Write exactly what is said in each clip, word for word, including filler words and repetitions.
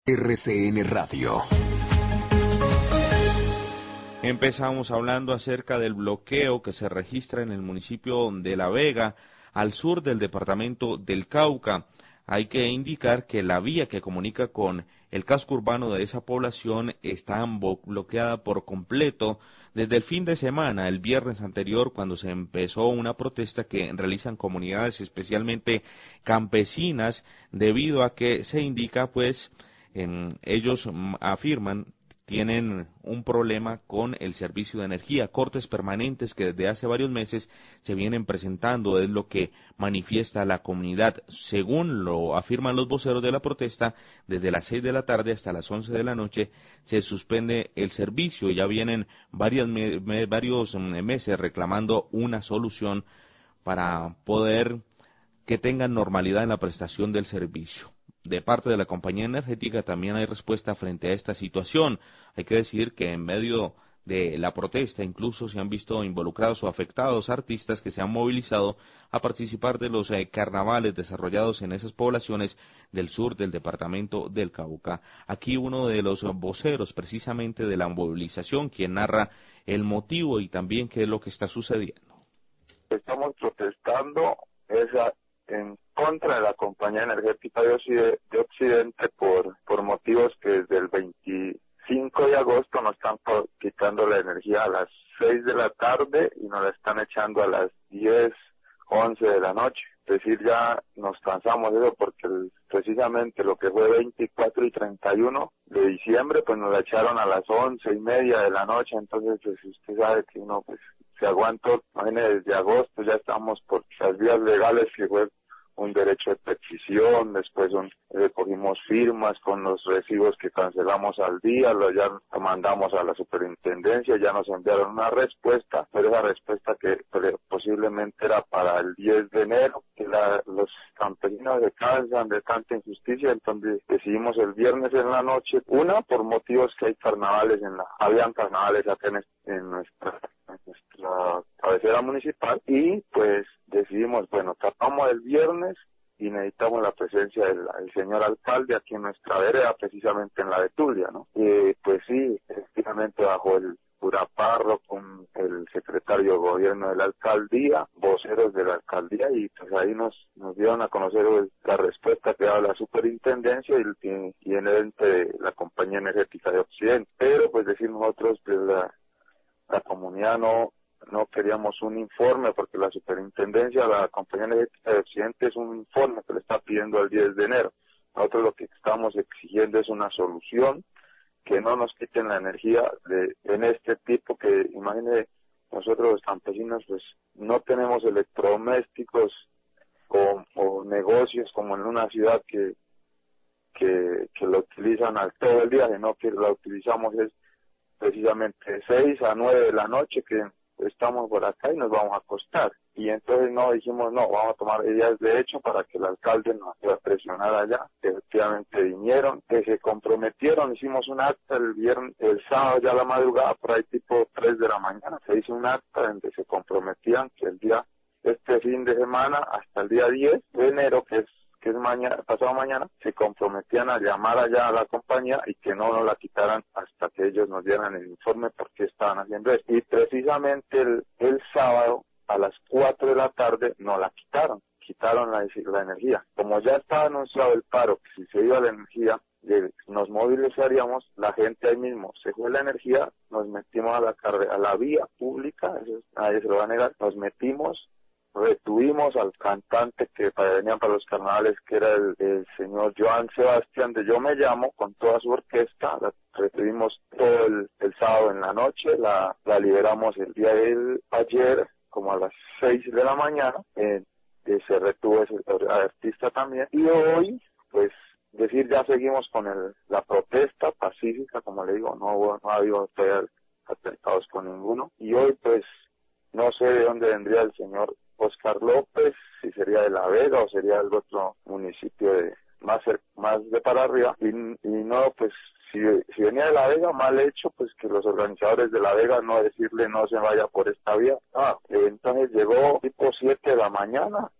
R C N Radio. Empezamos hablando acerca del bloqueo que se registra en el municipio de La Vega, al sur del departamento del Cauca. Hay que indicar que la vía que comunica con el casco urbano de esa población está bloqueada por completo desde el fin de semana, el viernes anterior, cuando se empezó una protesta que realizan comunidades, especialmente campesinas, debido a que se indica, pues, en, ellos afirman tienen un problema con el servicio de energía, cortes permanentes que desde hace varios meses se vienen presentando, es lo que manifiesta la comunidad. Según lo afirman los voceros de la protesta, desde las seis de la tarde hasta las once de la noche se suspende el servicio. Ya vienen varios, me, varios meses reclamando una solución para poder que tengan normalidad en la prestación del servicio. De parte de la compañía energética también hay respuesta frente a esta situación. Hay que decir que en medio de la protesta incluso se han visto involucrados o afectados artistas que se han movilizado a participar de los eh, carnavales desarrollados en esas poblaciones del sur del departamento del Cauca. Aquí uno de los voceros precisamente de la movilización, quien narra el motivo y también qué es lo que está sucediendo. Estamos protestando esa en contra de la compañía energética de, Occide, de Occidente por, por motivos que desde el veinticinco de agosto nos están quitando la energía a las seis de la tarde y nos la están echando a las diez, once de la noche. Es decir, ya nos cansamos de eso porque el, precisamente lo que fue veinticuatro y treinta y uno de diciembre, pues nos la echaron a las once y media de la noche. Entonces, pues usted sabe que uno pues se aguantó, imagínese, desde agosto ya estamos por las vías legales, que fue un derecho de petición, después un, recogimos firmas con los recibos que cancelamos al día, lo ya lo mandamos a la superintendencia, ya nos enviaron una respuesta, pero esa respuesta que posiblemente era para el diez de enero, que la, los campesinos se cansan de tanta injusticia, entonces decidimos el viernes en la noche, una por motivos que hay carnavales en la, habían carnavales acá en, en nuestra en nuestra cabecera municipal y pues decidimos, bueno, tratamos el viernes y necesitamos la presencia del, del señor alcalde aquí en nuestra vereda, precisamente en la de Tulia, ¿no? Y pues sí, efectivamente bajo el cura párroco, con el secretario de gobierno de la alcaldía, voceros de la alcaldía, y pues ahí nos, nos dieron a conocer la respuesta que daba la superintendencia y, y, y el ente de la compañía energética de Occidente. Pero pues decir nosotros, pues la la comunidad no no queríamos un informe porque la superintendencia, la compañía energética de Occidente es un informe que le está pidiendo el diez de enero. Nosotros lo que estamos exigiendo es una solución, que no nos quiten la energía de en este tipo, que imagínense, nosotros los campesinos pues no tenemos electrodomésticos o, o negocios como en una ciudad que que, que lo utilizan al todo el día, sino que lo utilizamos es precisamente de seis a nueve de la noche que estamos por acá y nos vamos a acostar. Y entonces no dijimos, no, vamos a tomar medidas de hecho para que el alcalde nos pueda presionar allá. Efectivamente vinieron, que se comprometieron, hicimos un acta el viernes, el sábado ya a la madrugada, por ahí tipo tres de la mañana, se hizo un acta donde se comprometían que el día, este fin de semana, hasta el día diez de enero, que es que es mañana, pasado mañana, se comprometían a llamar allá a la compañía y que no nos la quitaran hasta que ellos nos dieran el informe por qué estaban haciendo eso. Y precisamente el, el sábado a las cuatro de la tarde nos la quitaron, quitaron la, la energía. Como ya estaba anunciado el paro, que si se iba la energía, nos movilizaríamos, la gente ahí mismo se fue la energía, nos metimos a la carrera, a la vía pública, eso nadie se lo va a negar, nos metimos, retuvimos al cantante que venía para los carnavales, que era el, el señor Joan Sebastián de Yo Me Llamo, con toda su orquesta. La retuvimos todo el, el sábado en la noche, la, la liberamos el día del ayer, como a las seis de la mañana, eh, eh, se retuvo ese artista también, y hoy, pues, decir, ya seguimos con el, la protesta pacífica, como le digo, no, hubo, no ha habido atentados con ninguno, y hoy, pues, no sé de dónde vendría el señor Oscar López, si sería de La Vega o sería del otro municipio de más más de para arriba, y, y no, pues si, si venía de La Vega, mal hecho, pues que los organizadores de La Vega no decirle no se vaya por esta vía. Ah, entonces llegó tipo siete de la mañana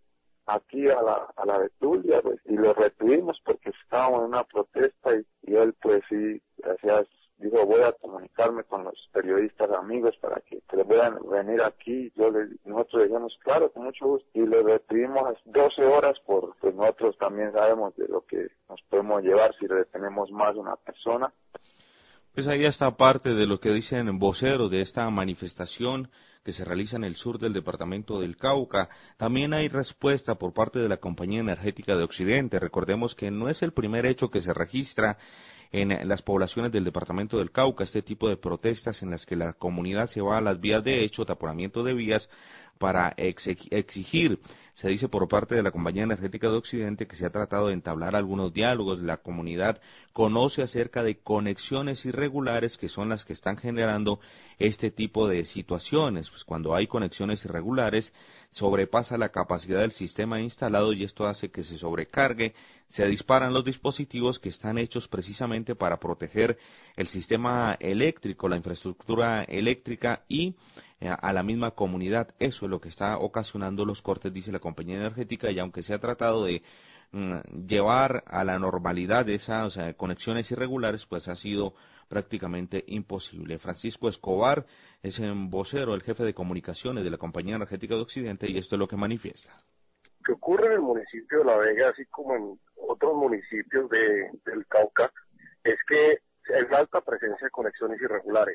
aquí a la a la Betulia, pues, y lo retuvimos porque estábamos en una protesta y, y él pues sí, gracias, dijo voy a comunicarme con los periodistas amigos para que, que puedan venir aquí. Yo le, nosotros dijimos claro, con mucho gusto, y lo retuvimos doce horas por, pues nosotros también sabemos de lo que nos podemos llevar si retenemos más una persona. Pues ahí está parte de lo que dicen voceros de esta manifestación que se realiza en el sur del departamento del Cauca. También hay respuesta por parte de la Compañía Energética de Occidente. Recordemos que no es el primer hecho que se registra en las poblaciones del departamento del Cauca, este tipo de protestas en las que la comunidad se va a las vías de hecho, taponamiento de vías, para exigir, se dice por parte de la Compañía Energética de Occidente que se ha tratado de entablar algunos diálogos. La comunidad conoce acerca de conexiones irregulares que son las que están generando este tipo de situaciones. Pues cuando hay conexiones irregulares sobrepasa la capacidad del sistema instalado y esto hace que se sobrecargue, se disparan los dispositivos que están hechos precisamente para proteger el sistema eléctrico, la infraestructura eléctrica y a la misma comunidad. Eso es lo que está ocasionando los cortes, dice la compañía energética, y aunque se ha tratado de mm, llevar a la normalidad esas o sea, conexiones irregulares, pues ha sido prácticamente imposible. Francisco Escobar es el vocero, el jefe de comunicaciones de la Compañía Energética de Occidente, y esto es lo que manifiesta. Lo que ocurre en el municipio de La Vega, así como en otros municipios de, del Cauca, es que hay una alta presencia de conexiones irregulares.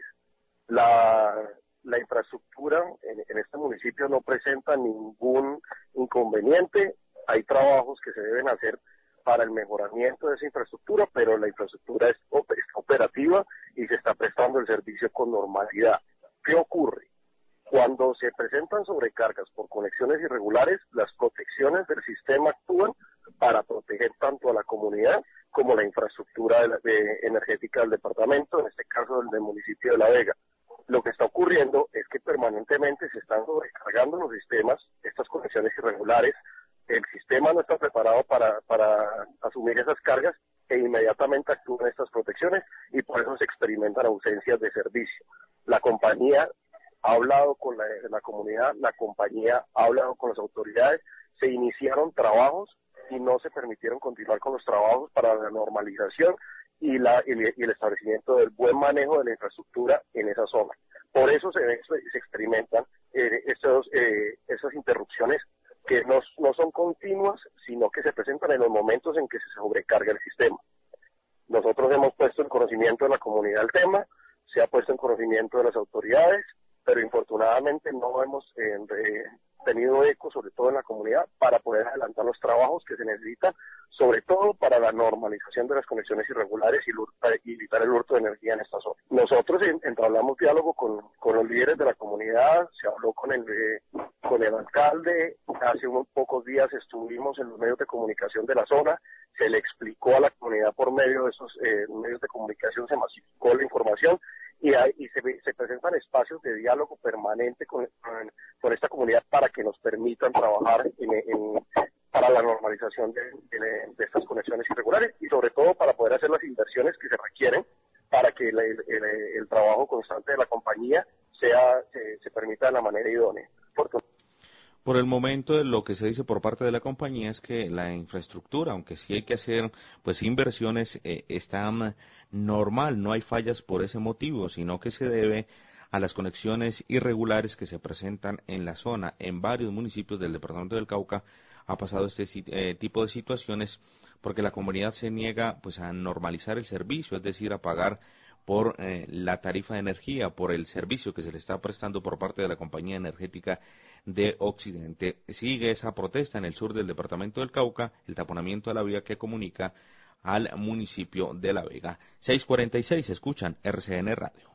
La La infraestructura en, en este municipio no presenta ningún inconveniente. Hay trabajos que se deben hacer para el mejoramiento de esa infraestructura, pero la infraestructura es, está operativa y se está prestando el servicio con normalidad. ¿Qué ocurre? Cuando se presentan sobrecargas por conexiones irregulares, las protecciones del sistema actúan para proteger tanto a la comunidad como la infraestructura de la, de, energética del departamento, en este caso del, del municipio de La Vega. Lo que está ocurriendo es que permanentemente se están sobrecargando los sistemas, estas conexiones irregulares, el sistema no está preparado para, para asumir esas cargas e inmediatamente actúan estas protecciones y por eso se experimentan ausencias de servicio. La compañía ha hablado con la, la comunidad, la compañía ha hablado con las autoridades, se iniciaron trabajos y no se permitieron continuar con los trabajos para la normalización y, la, y, y el establecimiento del buen manejo de la infraestructura en esa zona. Por eso se, se experimentan eh, estos, eh, esas interrupciones que no, no son continuas, sino que se presentan en los momentos en que se sobrecarga el sistema. Nosotros hemos puesto en conocimiento de la comunidad el tema, se ha puesto en conocimiento de las autoridades, pero infortunadamente no hemos eh, tenido eco, sobre todo en la comunidad, para poder adelantar los trabajos que se necesitan, sobre todo para la normalización de las conexiones irregulares y evitar el hurto de energía en esta zona. Nosotros entablamos diálogo con, con los líderes de la comunidad, se habló con el, eh, con el alcalde, hace unos pocos días estuvimos en los medios de comunicación de la zona, se le explicó a la comunidad por medio de esos eh, medios de comunicación, se masificó la información, y, hay, y se, se presentan espacios de diálogo permanente con, con, con esta comunidad para que nos permitan trabajar en, en, para la normalización de, de, de estas conexiones irregulares y sobre todo para poder hacer las inversiones que se requieren para que el, el, el, el trabajo constante de la compañía sea se, se permita de la manera idónea. Porque Por el momento, lo que se dice por parte de la compañía es que la infraestructura, aunque sí hay que hacer pues inversiones, eh, está normal, no hay fallas por ese motivo, sino que se debe a las conexiones irregulares que se presentan en la zona. En varios municipios del departamento del Cauca ha pasado este eh, tipo de situaciones porque la comunidad se niega pues a normalizar el servicio, es decir, a pagar por eh, la tarifa de energía, por el servicio que se le está prestando por parte de la Compañía Energética de Occidente. Sigue esa protesta en el sur del departamento del Cauca, el taponamiento de la vía que comunica al municipio de La Vega. seis cuarenta y seis, escuchan R C N Radio.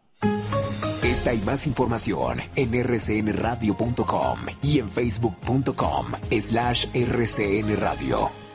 Esta y más información en erre ce ene radio punto com y en facebook punto com slash erre ce ene radio.